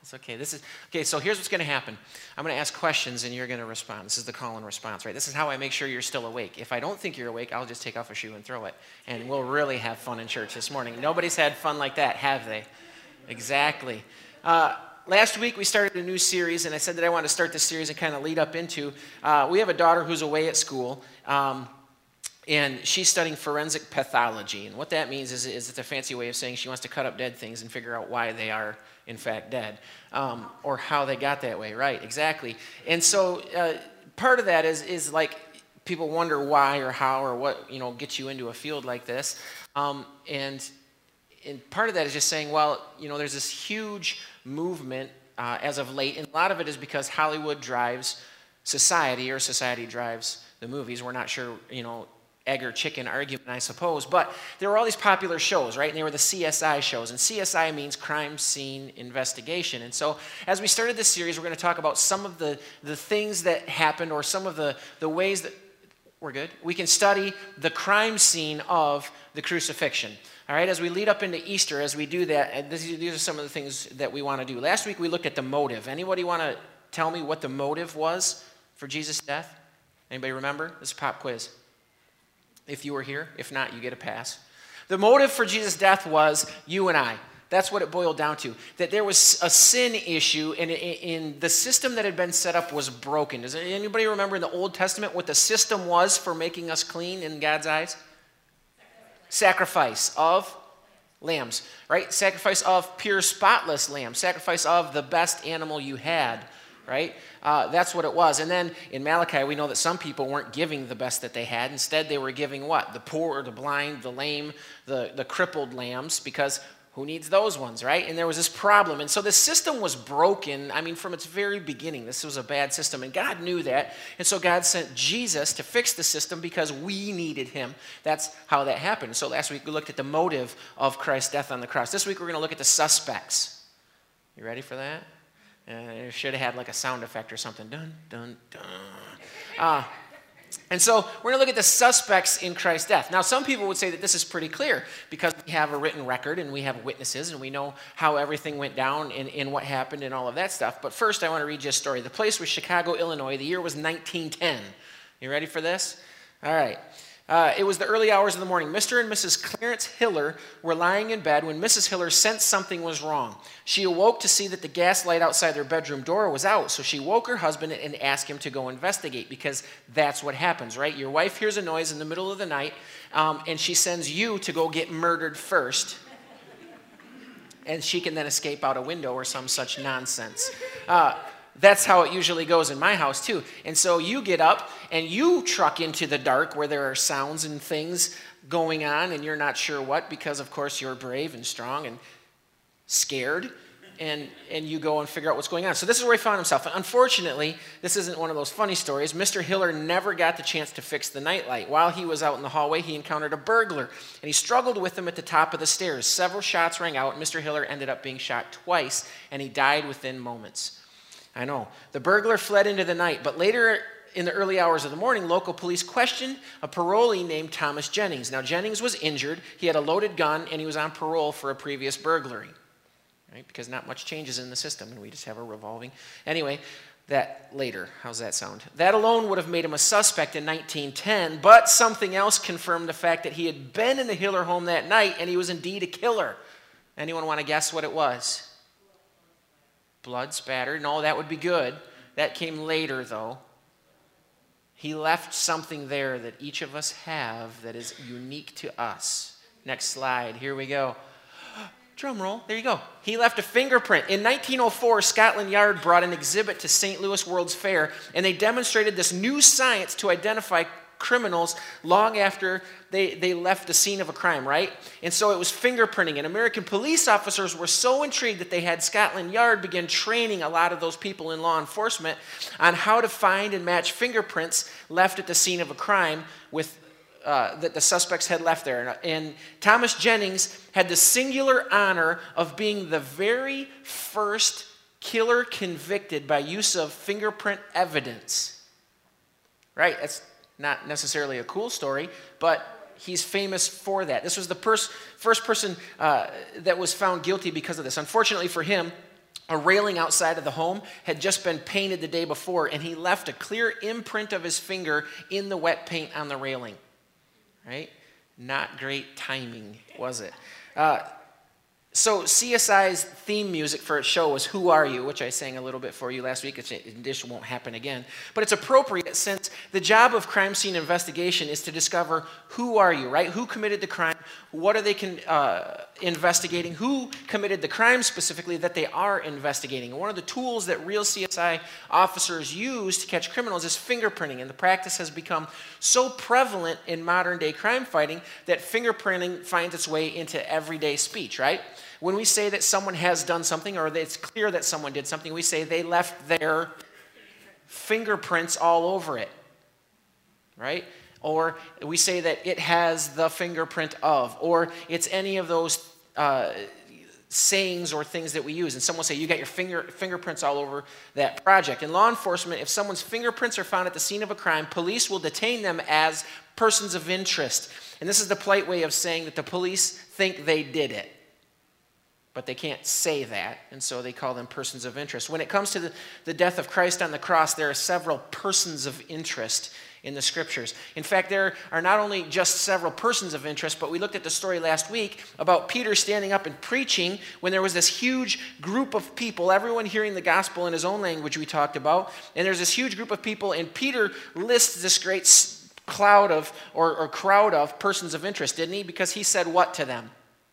It's okay. So here's what's going to happen. I'm going to ask questions, and you're going to respond. This is the call and response, right? This is how I make sure you're still awake. If I don't think you're awake, I'll just take off a shoe and throw it, and we'll really have fun in church this morning. Nobody's had fun like that, have they? Exactly. Last week, we started a new series, and I said that I wanted to start this series and kind of lead up into, we have a daughter who's away at school, and she's studying forensic pathology. And what that means is it's a fancy way of saying she wants to cut up dead things and figure out why they are, in fact, dead, or how they got that way. Right, exactly. And so part of that is like people wonder why or how or what, gets you into a field like this. And part of that is just saying, well, there's this huge movement as of late, and a lot of it is because Hollywood drives society, or society drives the movies. We're not sure, egg or chicken argument, I suppose, but there were all these popular shows, right? And they were the CSI shows, and CSI means crime scene investigation. And so as we started this series, we're going to talk about some of the things that happened, or some of the ways that we can study the crime scene of the crucifixion. All right, as we lead up into Easter, as we do that, these are some of the things that we want to do. Last week we looked at the motive. Anybody want to tell me what the motive was for Jesus' death? Anybody remember? This is a pop quiz. If you were here. If not, you get a pass. The motive for Jesus' death was you and I. That's what it boiled down to. That there was a sin issue, and in the system that had been set up was broken. Does anybody remember in the Old Testament what the system was for making us clean in God's eyes? Sacrifice of lambs, right? Sacrifice of pure, spotless lambs. Sacrifice of the best animal you had, right? That's what it was. And then in Malachi, we know that some people weren't giving the best that they had. Instead, they were giving what? The poor, the blind, the lame, the crippled lambs, because who needs those ones, right? And there was this problem. And so the system was broken, from its very beginning. This was a bad system, and God knew that. And so God sent Jesus to fix the system because we needed him. That's how that happened. So last week we looked at the motive of Christ's death on the cross. This week we're going to look at the suspects. You ready for that? I should have had like a sound effect or something. Dun, dun, dun. And so we're going to look at the suspects in Christ's death. Now, some people would say that this is pretty clear because we have a written record and we have witnesses and we know how everything went down and what happened and all of that stuff. But first, I want to read you a story. The place was Chicago, Illinois. The year was 1910. You ready for this? All right. It was the early hours of the morning. Mr. and Mrs. Clarence Hiller were lying in bed when Mrs. Hiller sensed something was wrong. She awoke to see that the gas light outside their bedroom door was out, so she woke her husband and asked him to go investigate, because that's what happens, right? Your wife hears a noise in the middle of the night, and she sends you to go get murdered first, and she can then escape out a window or some such nonsense. That's how it usually goes in my house, too. And so you get up and you truck into the dark where there are sounds and things going on, and you're not sure what, because, of course, you're brave and strong and scared, and you go and figure out what's going on. So this is where he found himself. Unfortunately, this isn't one of those funny stories. Mr. Hiller never got the chance to fix the nightlight. While he was out in the hallway, he encountered a burglar, and he struggled with him at the top of the stairs. Several shots rang out, and Mr. Hiller ended up being shot twice, and he died within moments. I know. The burglar fled into the night, but later in the early hours of the morning, local police questioned a parolee named Thomas Jennings. Now, Jennings was injured. He had a loaded gun, and he was on parole for a previous burglary, right? Because not much changes in the system, and we just have a revolving. Anyway, that later. How's that sound? That alone would have made him a suspect in 1910, but something else confirmed the fact that he had been in the Hiller home that night, and he was indeed a killer. Anyone want to guess what it was? Blood spattered. No, that would be good. That came later, though. He left something there that each of us have that is unique to us. Next slide. Here we go. Drum roll. There you go. He left a fingerprint. In 1904, Scotland Yard brought an exhibit to St. Louis World's Fair, and they demonstrated this new science to identify criminals long after they left the scene of a crime, right? And so it was fingerprinting, and American police officers were so intrigued that they had Scotland Yard begin training a lot of those people in law enforcement on how to find and match fingerprints left at the scene of a crime with that the suspects had left there. And Thomas Jennings had the singular honor of being the very first killer convicted by use of fingerprint evidence. Right? That's not necessarily a cool story, but he's famous for that. This was the first person that was found guilty because of this. Unfortunately for him, A railing outside of the home had just been painted the day before, and he left a clear imprint of his finger in the wet paint on the railing. Right? Not great timing, was it? So CSI's theme music for its show was Who Are You?, which I sang a little bit for you last week. This won't happen again. But it's appropriate since the job of crime scene investigation is to discover who are you, right? Who committed the crime? What are they investigating? Who committed the crime specifically that they are investigating? And one of the tools that real CSI officers use to catch criminals is fingerprinting. And the practice has become so prevalent in modern day crime fighting that fingerprinting finds its way into everyday speech, right? When we say that someone has done something or that it's clear that someone did something, we say they left their fingerprints all over it, right? Or we say that it has the fingerprint of, or it's any of those sayings or things that we use. And someone will say, you got your fingerprints all over that project. In law enforcement, if someone's fingerprints are found at the scene of a crime, police will detain them as persons of interest. And this is the polite way of saying that the police think they did it. But they can't say that, and so they call them persons of interest. When it comes to the death of Christ on the cross, there are several persons of interest in the Scriptures. In fact, there are not only just several persons of interest, but we looked at the story last week about Peter standing up and preaching when there was this huge group of people, everyone hearing the gospel in his own language we talked about, and there's this huge group of people, and Peter lists this great cloud of, or crowd of persons of interest, didn't he? Because he said what to them?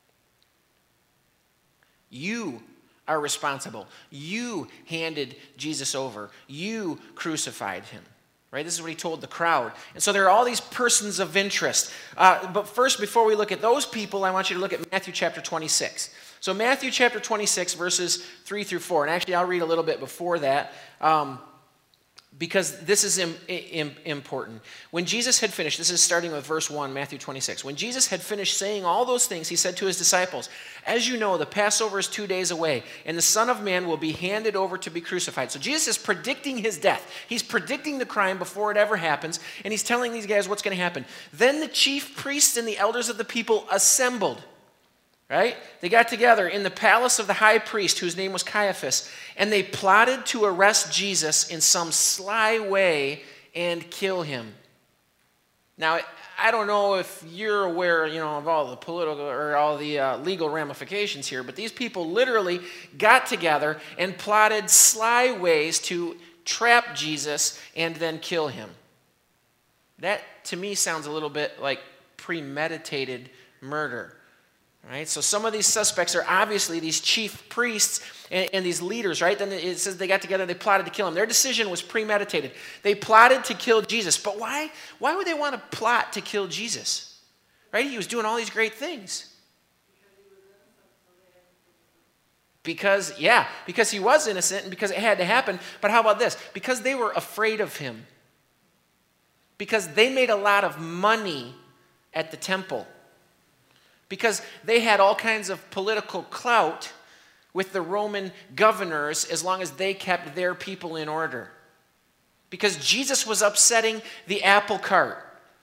You are responsible. You handed Jesus over. You crucified him. Right? This is what he told the crowd. And so there are all these persons of interest. But first, before we look at those people, I want you to look at Matthew chapter 26. So Matthew chapter 26, verses 3 through 4. And actually, I'll read a little bit before that. Because this is important. When Jesus had finished, this is starting with verse 1, Matthew 26. When Jesus had finished saying all those things, he said to his disciples, as you know, the Passover is 2 days away, and the Son of Man will be handed over to be crucified. So Jesus is predicting his death. He's predicting the crime before it ever happens, and he's telling these guys what's going to happen. Then the chief priests and the elders of the people assembled. Right? They got together in the palace of the high priest, whose name was Caiaphas, and they plotted to arrest Jesus in some sly way and kill him. Now, I don't know if you're aware, of all the political or all the legal ramifications here, but these people literally got together and plotted sly ways to trap Jesus and then kill him. That, to me, sounds a little bit like premeditated murder. Right? So some of these suspects are obviously these chief priests and these leaders, right? Then it says they got together, they plotted to kill him. Their decision was premeditated. They plotted to kill Jesus. But why? Why would they want to plot to kill Jesus? Right? He was doing all these great things. Because he was innocent and because it had to happen. But how about this? Because they were afraid of him. Because they made a lot of money at the temple. Because they had all kinds of political clout with the Roman governors as long as they kept their people in order. Because Jesus was upsetting the apple cart.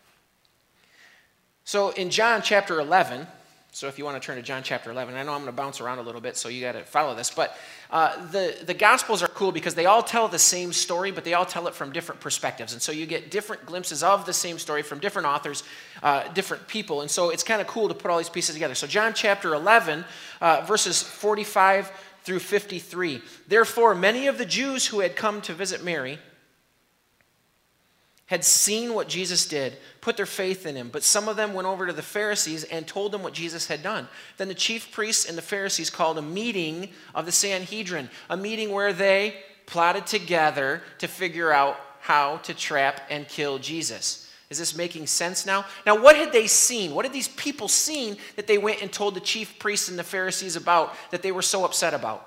So in John chapter 11, so if you want to turn to John chapter 11, I know I'm going to bounce around a little bit, so you got to follow this. But the Gospels are cool because they all tell the same story, but they all tell it from different perspectives. And so you get different glimpses of the same story from different authors, different people. And so it's kind of cool to put all these pieces together. So John chapter 11, verses 45 through 53. Therefore, many of the Jews who had come to visit Mary had seen what Jesus did, put their faith in him. But some of them went over to the Pharisees and told them what Jesus had done. Then the chief priests and the Pharisees called a meeting of the Sanhedrin, a meeting where they plotted together to figure out how to trap and kill Jesus. Is this making sense now? Now, what had they seen? What had these people seen that they went and told the chief priests and the Pharisees about that they were so upset about?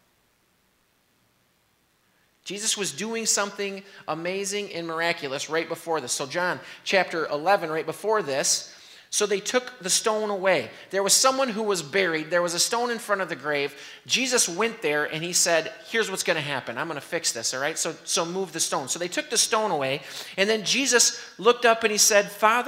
Jesus was doing something amazing and miraculous right before this. So John chapter 11, right before this, so they took the stone away. There was someone who was buried. There was a stone in front of the grave. Jesus went there and he said, here's what's going to happen. I'm going to fix this, all right? So move the stone. So they took the stone away. And then Jesus looked up and he said, Father,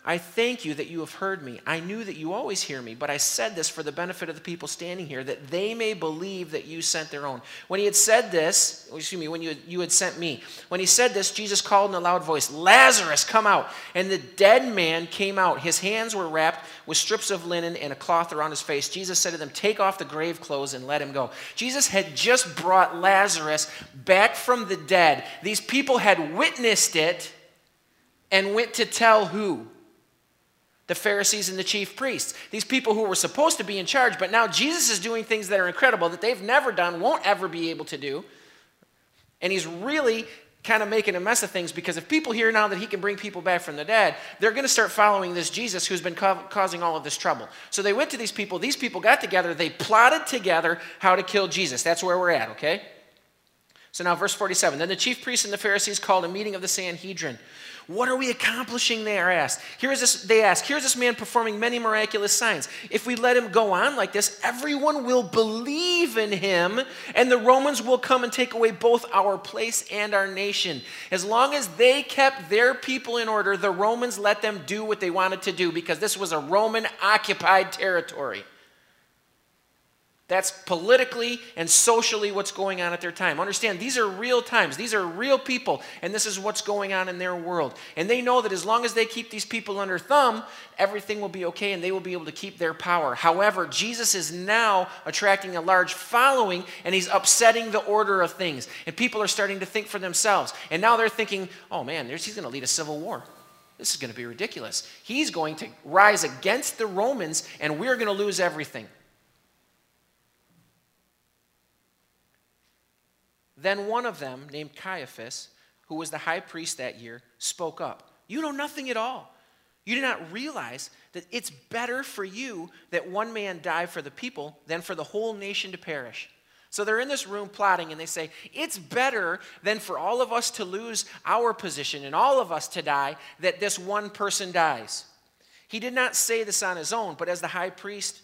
I thank you that you have heard me. I knew that you always hear me, but I said this for the benefit of the people standing here, that they may believe that you sent their own. When he had said this, when you had sent me, when he said this, Jesus called in a loud voice, Lazarus, come out. And the dead man came out. His hands were wrapped with strips of linen and a cloth around his face. Jesus said to them, take off the grave clothes and let him go. Jesus had just brought Lazarus back from the dead. These people had witnessed it and went to tell who? The Pharisees and the chief priests. These people who were supposed to be in charge, but now Jesus is doing things that are incredible that they've never done, won't ever be able to do. And he's really kind of making a mess of things, because if people hear now that he can bring people back from the dead, they're going to start following this Jesus who's been causing all of this trouble. So they went to these people got together, they plotted together how to kill Jesus. That's where we're at, okay? So now verse 47, then the chief priests and the Pharisees called a meeting of the Sanhedrin. What are we accomplishing, they asked. They ask, here's this man performing many miraculous signs. If we let him go on like this, everyone will believe in him, and the Romans will come and take away both our place and our nation. As long as they kept their people in order, the Romans let them do what they wanted to do, because this was a Roman-occupied territory. That's politically and socially what's going on at their time. Understand, these are real times. These are real people, and this is what's going on in their world. And they know that as long as they keep these people under thumb, everything will be okay, and they will be able to keep their power. However, Jesus is now attracting a large following, and he's upsetting the order of things. And people are starting to think for themselves. And now they're thinking, oh man, he's going to lead a civil war. This is going to be ridiculous. He's going to rise against the Romans, and we're going to lose everything. Then one of them, named Caiaphas, who was the high priest that year, spoke up. You know nothing at all. You do not realize that it's better for you that one man die for the people than for the whole nation to perish. So they're in this room plotting, and they say, it's better than for all of us to lose our position and all of us to die that this one person dies. He did not say this on his own, but as high priest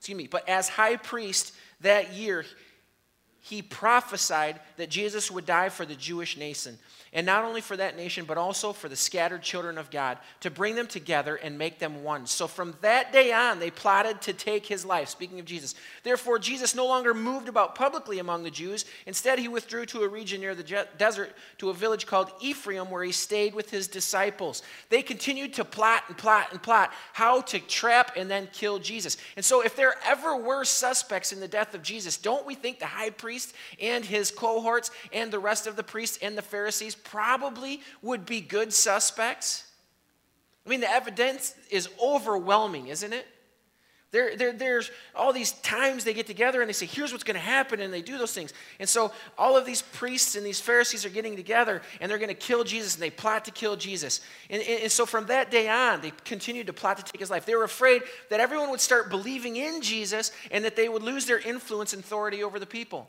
that year, he prophesied that Jesus would die for the Jewish nation. And not only for that nation, but also for the scattered children of God, to bring them together and make them one. So from that day on, they plotted to take his life. Speaking of Jesus. Therefore, Jesus no longer moved about publicly among the Jews. Instead, he withdrew to a region near the desert, to a village called Ephraim, where he stayed with his disciples. They continued to plot and plot and plot how to trap and then kill Jesus. And so if there ever were suspects in the death of Jesus, don't we think the high priest and his cohorts and the rest of the priests and the Pharisees probably would be good suspects? I mean, the evidence is overwhelming, isn't it? There's all these times they get together and they say, here's what's going to happen, and they do those things. And so all of these priests and these Pharisees are getting together, and they're going to kill Jesus, and they plot to kill Jesus. And so from that day on, they continued to plot to take his life. They were afraid that everyone would start believing in Jesus and that they would lose their influence and authority over the people.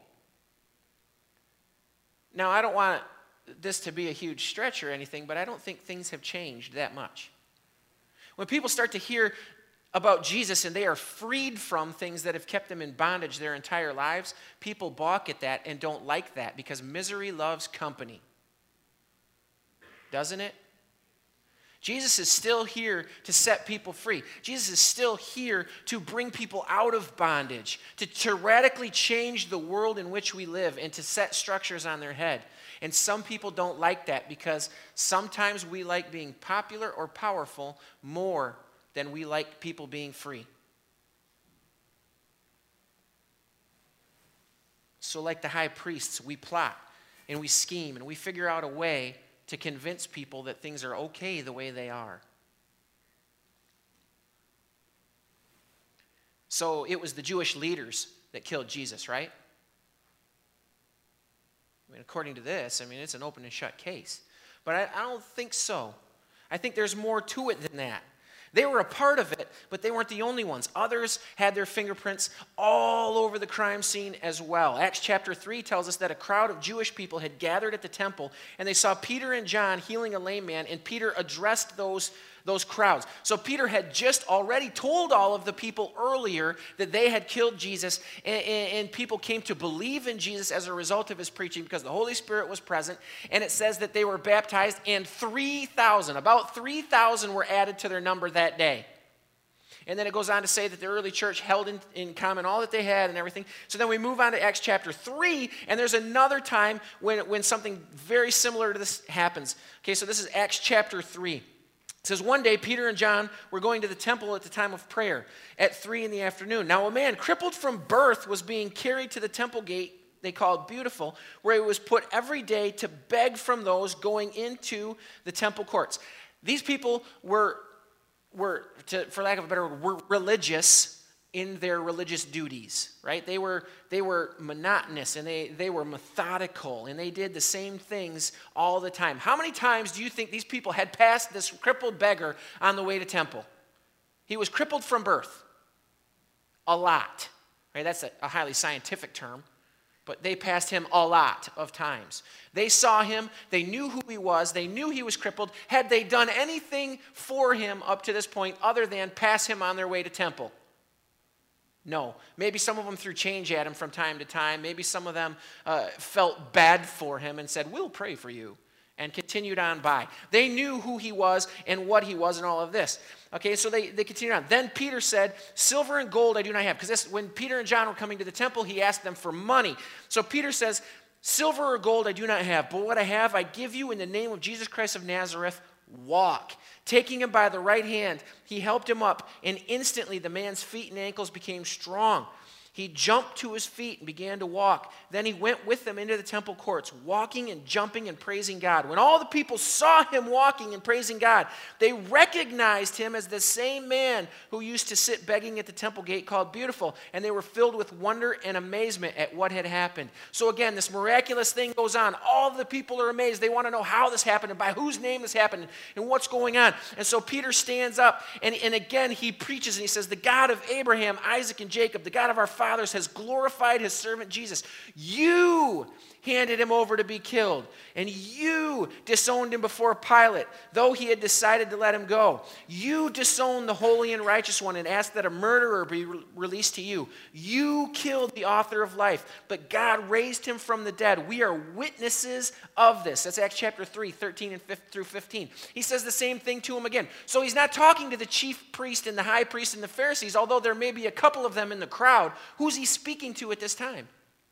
Now, I don't want this to be a huge stretch or anything, but I don't think things have changed that much. When people start to hear about Jesus and they are freed from things that have kept them in bondage their entire lives, people balk at that and don't like that, because misery loves company. Doesn't it? Jesus is still here to set people free. Jesus is still here to bring people out of bondage, to radically change the world in which we live, and to set structures on their head. And some people don't like that, because sometimes we like being popular or powerful more than we like people being free. So like the high priests, we plot and we scheme and we figure out a way to convince people that things are okay the way they are. So it was the Jewish leaders that killed Jesus, right? I mean, according to this, it's an open and shut case. But I don't think so. I think there's more to it than that. They were a part of it, but they weren't the only ones. Others had their fingerprints all over the crime scene as well. Acts chapter 3 tells us that a crowd of Jewish people had gathered at the temple, and they saw Peter and John healing a lame man, and Peter addressed those those crowds. So Peter had just already told all of the people earlier that they had killed Jesus, and people came to believe in Jesus as a result of his preaching because the Holy Spirit was present. And it says that they were baptized, and about 3,000 were added to their number that day. And then it goes on to say that the early church held in common all that they had and everything. So then we move on to Acts chapter 3, and there's another time when something very similar to this happens. Okay, so this is Acts chapter 3. It says, one day Peter and John were going to the temple at the time of prayer at 3 in the afternoon. Now a man crippled from birth was being carried to the temple gate they called Beautiful, where he was put every day to beg from those going into the temple courts. These people were for lack of a better word, were religious in their religious duties, right? They were monotonous, and they were methodical, and they did the same things all the time. How many times do you think these people had passed this crippled beggar on the way to temple? He was crippled from birth. A lot, right? That's a highly scientific term. But they passed him a lot of times. They saw him. They knew who he was. They knew he was crippled. Had they done anything for him up to this point other than pass him on their way to temple? No. Maybe some of them threw change at him from time to time. Maybe some of them felt bad for him and said, we'll pray for you, and continued on by. They knew who he was and what he was and all of this. Okay, so they continued on. Then Peter said, silver and gold I do not have. Because when Peter and John were coming to the temple, he asked them for money. So Peter says, silver or gold I do not have, but what I have I give you in the name of Jesus Christ of Nazareth. Walk. Taking him by the right hand, he helped him up, and instantly the man's feet and ankles became strong. He jumped to his feet and began to walk. Then he went with them into the temple courts, walking and jumping and praising God. When all the people saw him walking and praising God, they recognized him as the same man who used to sit begging at the temple gate called Beautiful, and they were filled with wonder and amazement at what had happened. So again, this miraculous thing goes on. All the people are amazed. They want to know how this happened and by whose name this happened and what's going on. And so Peter stands up, and again he preaches, and he says, the God of Abraham, Isaac, and Jacob, the God of our fathers, has glorified his servant Jesus. You handed him over to be killed, and you disowned him before Pilate, though he had decided to let him go. You disowned the holy and righteous one and asked that a murderer be released to you. You killed the author of life, but God raised him from the dead. We are witnesses of this. That's Acts chapter 3, 13 and 5 through 15. He says the same thing to him again. So he's not talking to the chief priest and the high priest and the Pharisees, although there may be a couple of them in the crowd. Who's he speaking to at this time?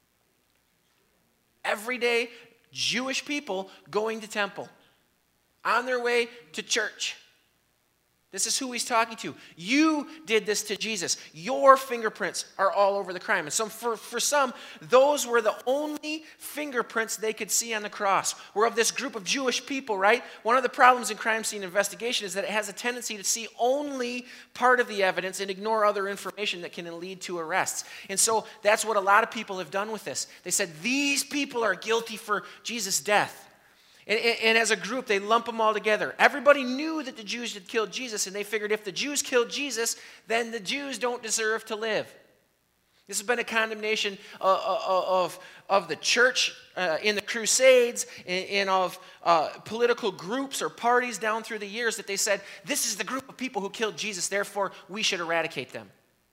Everyday Jewish people going to temple, on their way to church. This is who he's talking to. You did this to Jesus. Your fingerprints are all over the crime. And for some, those were the only fingerprints they could see on the cross. We're of this group of Jewish people, right? One of the problems in crime scene investigation is that it has a tendency to see only part of the evidence and ignore other information that can lead to arrests. And so that's what a lot of people have done with this. They said, these people are guilty for Jesus' death. And as a group, they lump them all together. Everybody knew that the Jews had killed Jesus, and they figured if the Jews killed Jesus, then the Jews don't deserve to live. This has been a condemnation of the church in the Crusades and of political groups or parties down through the years that they said, this is the group of people who killed Jesus, therefore we should eradicate them.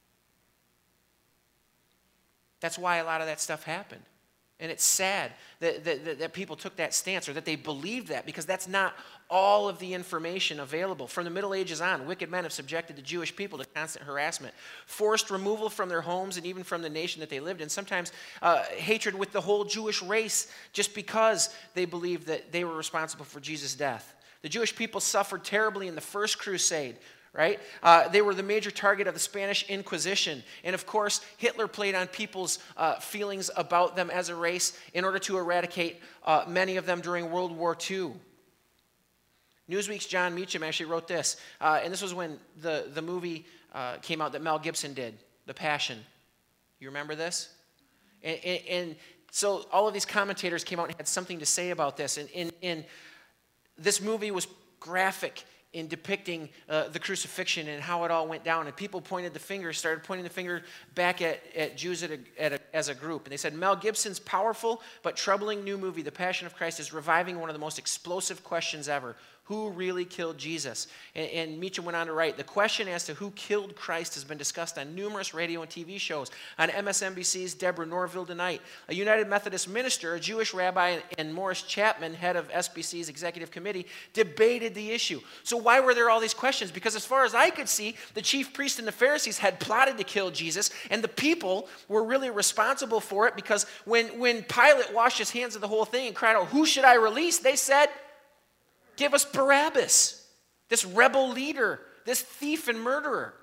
That's why a lot of that stuff happened. And it's sad that people took that stance or that they believed that, because that's not all of the information available. From the Middle Ages on, wicked men have subjected the Jewish people to constant harassment, forced removal from their homes and even from the nation that they lived in, sometimes hatred with the whole Jewish race just because they believed that they were responsible for Jesus' death. The Jewish people suffered terribly in the First Crusade. Right? They were the major target of the Spanish Inquisition. And of course, Hitler played on people's feelings about them as a race in order to eradicate many of them during World War II. Newsweek's John Meacham actually wrote this. And this was when the movie came out that Mel Gibson did, The Passion. You remember this? And so all of these commentators came out and had something to say about this. And this movie was graphic in depicting the crucifixion and how it all went down. And people started pointing the finger back at Jews as a group. And they said, Mel Gibson's powerful but troubling new movie, The Passion of Christ, is reviving one of the most explosive questions ever. Who really killed Jesus? And Meacham went on to write, the question as to who killed Christ has been discussed on numerous radio and TV shows. On MSNBC's Deborah Norville tonight, a United Methodist minister, a Jewish rabbi, and Morris Chapman, head of SBC's executive committee, debated the issue. So why were there all these questions? Because as far as I could see, the chief priests and the Pharisees had plotted to kill Jesus, and the people were really responsible for it, because when Pilate washed his hands of the whole thing and cried out, who should I release? They said, give us Barabbas, this rebel leader, this thief and murderer.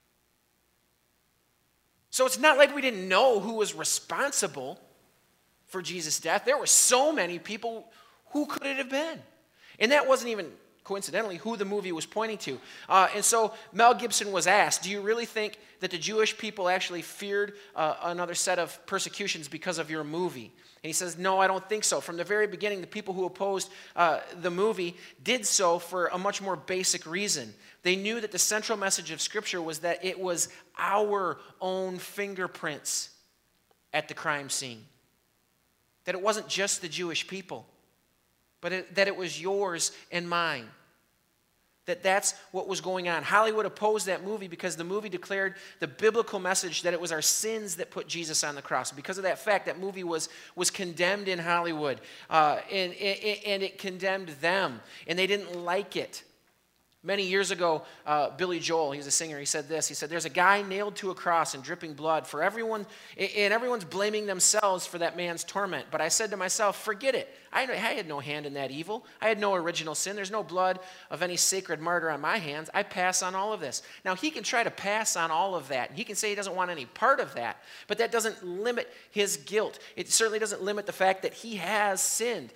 So it's not like we didn't know who was responsible for Jesus' death. There were so many people. Who could it have been? And that wasn't even coincidentally who the movie was pointing to. And so Mel Gibson was asked, do you really think that the Jewish people actually feared another set of persecutions because of your movie? And he says, no, I don't think so. From the very beginning, the people who opposed the movie did so for a much more basic reason. They knew that the central message of Scripture was that it was our own fingerprints at the crime scene. That it wasn't just the Jewish people, but that it was yours and mine. That's what was going on. Hollywood opposed that movie because the movie declared the biblical message that it was our sins that put Jesus on the cross. Because of that fact, that movie was condemned in Hollywood, and it condemned them, and they didn't like it. Many years ago, Billy Joel, he's a singer, he said this. He said, there's a guy nailed to a cross and dripping blood for everyone, and everyone's blaming themselves for that man's torment. But I said to myself, forget it. I had no hand in that evil. I had no original sin. There's no blood of any sacred martyr on my hands. I pass on all of this. Now, he can try to pass on all of that. He can say he doesn't want any part of that, but that doesn't limit his guilt. It certainly doesn't limit the fact that he has sinned.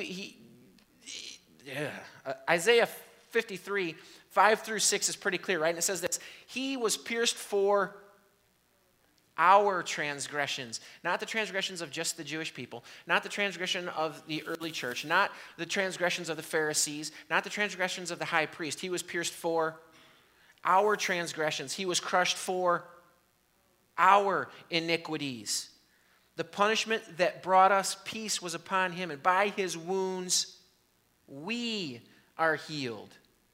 Isaiah 53, 5 through 6 is pretty clear, right? And it says this, he was pierced for our transgressions, not the transgressions of just the Jewish people, not the transgression of the early church, not the transgressions of the Pharisees, not the transgressions of the high priest. He was pierced for our transgressions. He was crushed for our iniquities. The punishment that brought us peace was upon him, and by his wounds we are healed.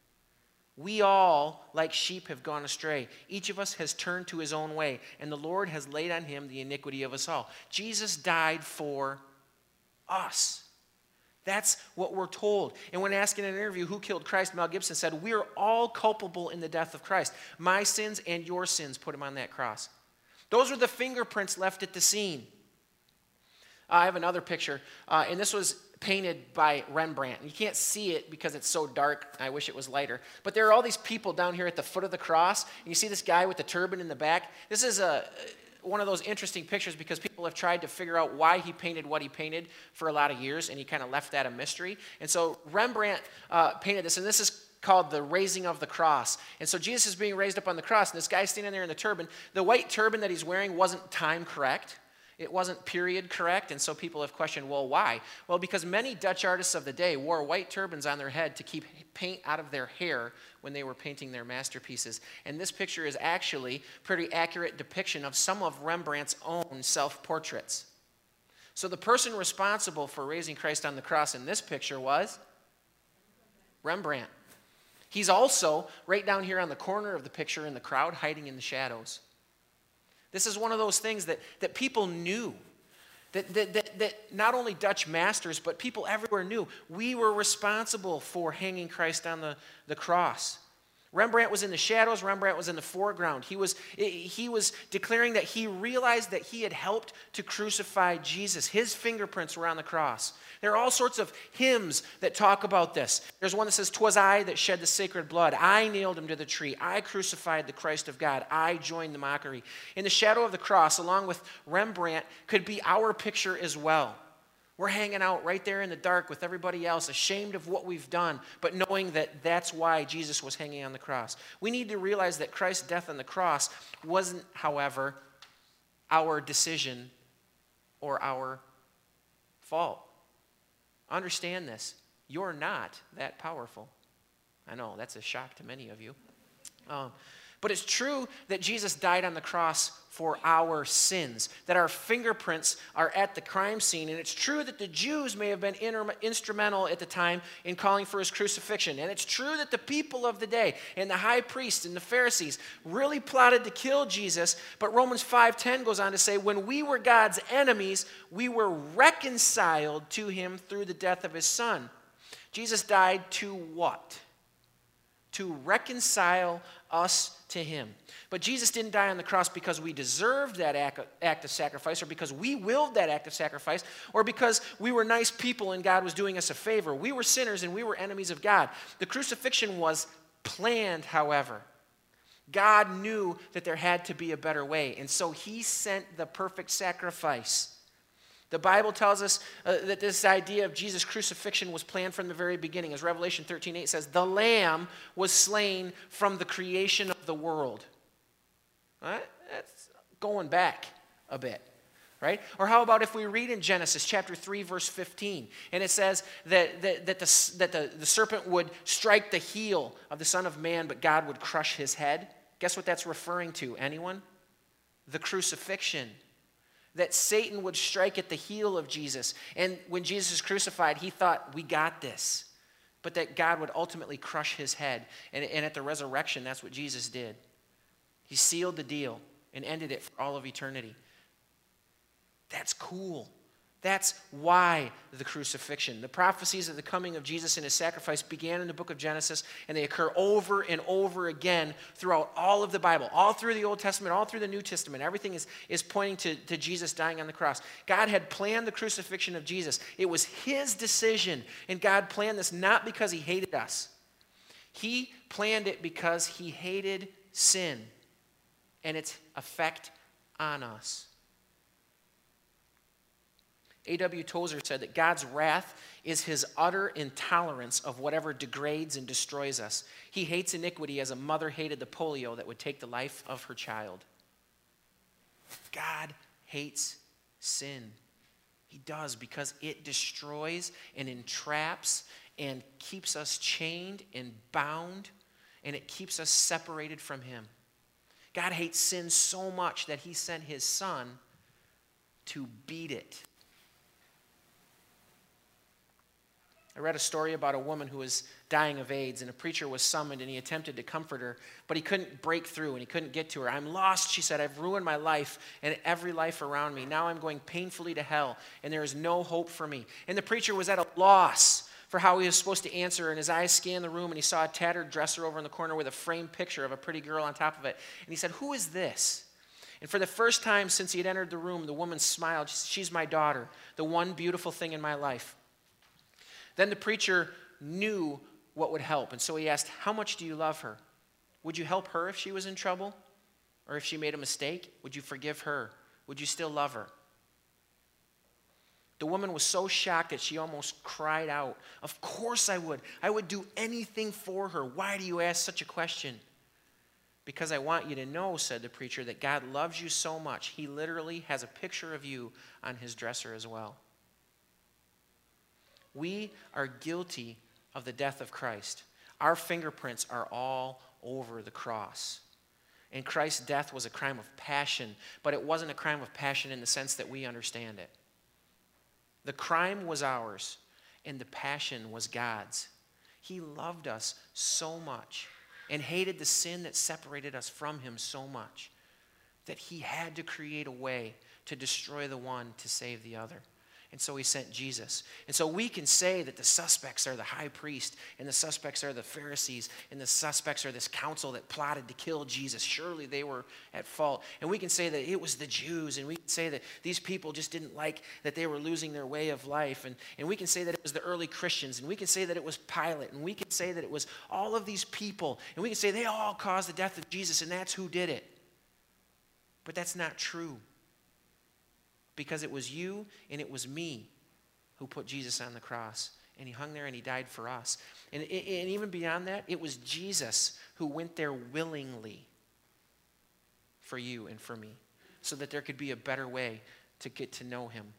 We all, like sheep, have gone astray. Each of us has turned to his own way, and the Lord has laid on him the iniquity of us all. Jesus died for us. That's what we're told. And when asked in an interview who killed Christ, Mel Gibson said, we're all culpable in the death of Christ. My sins and your sins put him on that cross. Those were the fingerprints left at the scene. I have another picture, and this was painted by Rembrandt. You can't see it because it's so dark. I wish it was lighter. But there are all these people down here at the foot of the cross, and you see this guy with the turban in the back. This is one of those interesting pictures because people have tried to figure out why he painted what he painted for a lot of years, and he kind of left that a mystery. And so Rembrandt painted this, and this is called the raising of the cross. And so Jesus is being raised up on the cross, and this guy standing there in the turban, the white turban that he's wearing wasn't time correct. It wasn't period correct, and so people have questioned, well, why? Well, because many Dutch artists of the day wore white turbans on their head to keep paint out of their hair when they were painting their masterpieces. And this picture is actually a pretty accurate depiction of some of Rembrandt's own self-portraits. So the person responsible for raising Christ on the cross in this picture was Rembrandt. He's also right down here on the corner of the picture in the crowd, hiding in the shadows. This is one of those things that people knew, that not only Dutch masters, but people everywhere knew. We were responsible for hanging Christ on the cross. Rembrandt was in the shadows. Rembrandt was in the foreground. He was declaring that he realized that he had helped to crucify Jesus. His fingerprints were on the cross. There are all sorts of hymns that talk about this. There's one that says, "'Twas I that shed the sacred blood. I nailed him to the tree. I crucified the Christ of God. I joined the mockery." In the shadow of the cross, along with Rembrandt, could be our picture as well. We're hanging out right there in the dark with everybody else, ashamed of what we've done, but knowing that that's why Jesus was hanging on the cross. We need to realize that Christ's death on the cross wasn't, however, our decision or our fault. Understand this. You're not that powerful. I know, that's a shock to many of you. But it's true that Jesus died on the cross for our sins, that our fingerprints are at the crime scene. And it's true that the Jews may have been instrumental at the time in calling for his crucifixion. And it's true that the people of the day and the high priests and the Pharisees really plotted to kill Jesus. But Romans 5:10 goes on to say, when we were God's enemies, we were reconciled to him through the death of his Son. Jesus died to what? To reconcile us to him. But Jesus didn't die on the cross because we deserved that act of sacrifice, or because we willed that act of sacrifice, or because we were nice people and God was doing us a favor. We were sinners and we were enemies of God. The crucifixion was planned, however. God knew that there had to be a better way, and so he sent the perfect sacrifice. The Bible tells us that this idea of Jesus' crucifixion was planned from the very beginning. As Revelation 13:8 says, the Lamb was slain from the creation of the world. Right? That's going back a bit, right? Or how about if we read in Genesis chapter 3, verse 15, and it says that the serpent would strike the heel of the Son of Man, but God would crush his head. Guess what that's referring to? Anyone? The crucifixion. That Satan would strike at the heel of Jesus. And when Jesus was crucified, he thought, we got this. But that God would ultimately crush his head. And at the resurrection, that's what Jesus did. He sealed the deal and ended it for all of eternity. That's cool. That's why the crucifixion. The prophecies of the coming of Jesus and his sacrifice began in the book of Genesis, and they occur over and over again throughout all of the Bible, all through the Old Testament, all through the New Testament. Everything is pointing to Jesus dying on the cross. God had planned the crucifixion of Jesus. It was his decision, and God planned this not because he hated us. He planned it because he hated sin and its effect on us. A.W. Tozer said that God's wrath is his utter intolerance of whatever degrades and destroys us. He hates iniquity as a mother hated the polio that would take the life of her child. God hates sin. He does, because it destroys and entraps and keeps us chained and bound, and it keeps us separated from him. God hates sin so much that he sent his Son to beat it. I read a story about a woman who was dying of AIDS, and a preacher was summoned, and he attempted to comfort her, but he couldn't break through, and he couldn't get to her. I'm lost, she said. I've ruined my life and every life around me. Now I'm going painfully to hell, and there is no hope for me. And the preacher was at a loss for how he was supposed to answer her, and his eyes scanned the room, and he saw a tattered dresser over in the corner with a framed picture of a pretty girl on top of it. And he said, "Who is this?" And for the first time since he had entered the room, the woman smiled. She said, "She's my daughter, the one beautiful thing in my life." Then the preacher knew what would help, and so he asked, "How much do you love her? Would you help her if she was in trouble? Or if she made a mistake? Would you forgive her? Would you still love her?" The woman was so shocked that she almost cried out, "Of course I would. I would do anything for her. Why do you ask such a question?" "Because I want you to know," said the preacher, "that God loves you so much, he literally has a picture of you on his dresser as well." We are guilty of the death of Christ. Our fingerprints are all over the cross. And Christ's death was a crime of passion, but it wasn't a crime of passion in the sense that we understand it. The crime was ours, and the passion was God's. He loved us so much and hated the sin that separated us from him so much that he had to create a way to destroy the one to save the other. And so he sent Jesus. And so we can say that the suspects are the high priest, and the suspects are the Pharisees, and the suspects are this council that plotted to kill Jesus. Surely they were at fault. And we can say that it was the Jews, and we can say that these people just didn't like that they were losing their way of life. And we can say that it was the early Christians, and we can say that it was Pilate, and we can say that it was all of these people, and we can say they all caused the death of Jesus, and that's who did it. But that's not true. Because it was you and it was me who put Jesus on the cross. And he hung there and he died for us. And even beyond that, it was Jesus who went there willingly for you and for me, so that there could be a better way to get to know him.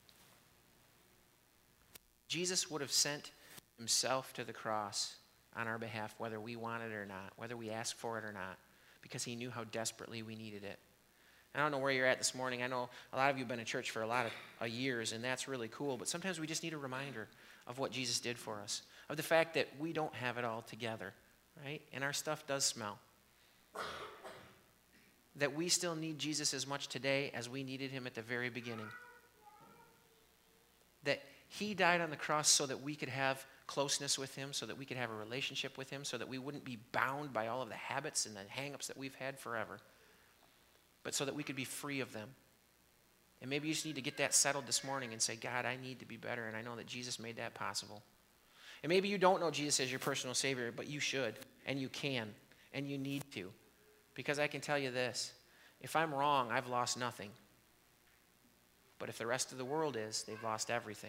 Jesus would have sent himself to the cross on our behalf, whether we wanted it or not, whether we asked for it or not. because he knew how desperately we needed it. I don't know where you're at this morning. I know a lot of you have been in church for a lot of years, and that's really cool. But sometimes we just need a reminder of what Jesus did for us, of the fact that we don't have it all together, right? And our stuff does smell. That we still need Jesus as much today as we needed him at the very beginning. That he died on the cross so that we could have closeness with him, so that we could have a relationship with him, so that we wouldn't be bound by all of the habits and the hang-ups that we've had forever, but so that we could be free of them. And maybe you just need to get that settled this morning and say, God, I need to be better, and I know that Jesus made that possible. And maybe you don't know Jesus as your personal Savior, but you should, and you can, and you need to. Because I can tell you this, if I'm wrong, I've lost nothing. But if the rest of the world is, they've lost everything.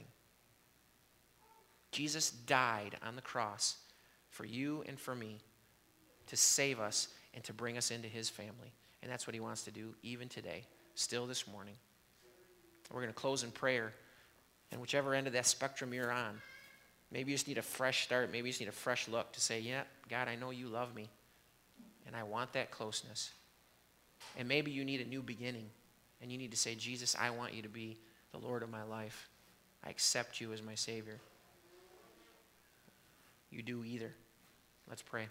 Jesus died on the cross for you and for me to save us and to bring us into his family. And that's what he wants to do even today, still this morning. We're going to close in prayer. And whichever end of that spectrum you're on, maybe you just need a fresh start. Maybe you just need a fresh look to say, yeah, God, I know you love me. And I want that closeness. And maybe you need a new beginning. And you need to say, Jesus, I want you to be the Lord of my life. I accept you as my Savior. You do either. Let's pray.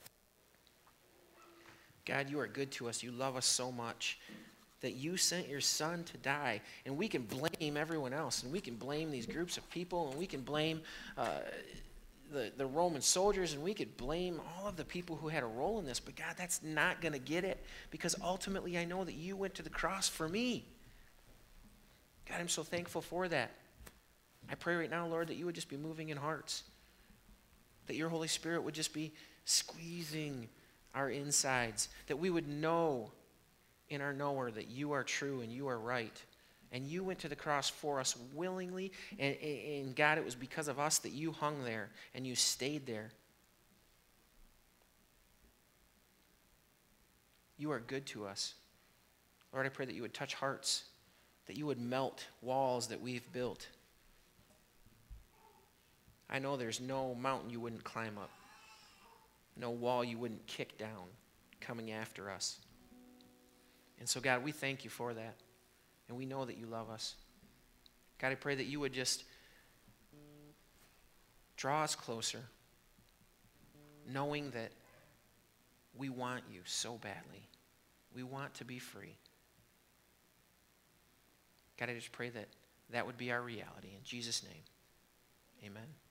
God, you are good to us. You love us so much that you sent your son to die. And we can blame everyone else. And we can blame these groups of people. And we can blame the Roman soldiers. And we could blame all of the people who had a role in this. But God, that's not going to get it. Because ultimately I know that you went to the cross for me. God, I'm so thankful for that. I pray right now, Lord, that you would just be moving in hearts. That your Holy Spirit would just be squeezing our insides, that we would know in our knower that you are true and you are right. And you went to the cross for us willingly, and God, it was because of us that you hung there and you stayed there. You are good to us. Lord, I pray that you would touch hearts, that you would melt walls that we've built. I know there's no mountain you wouldn't climb up. No wall you wouldn't kick down coming after us. And so, God, we thank you for that. And we know that you love us. God, I pray that you would just draw us closer, knowing that we want you so badly. We want to be free. God, I just pray that that would be our reality. In Jesus' name, amen.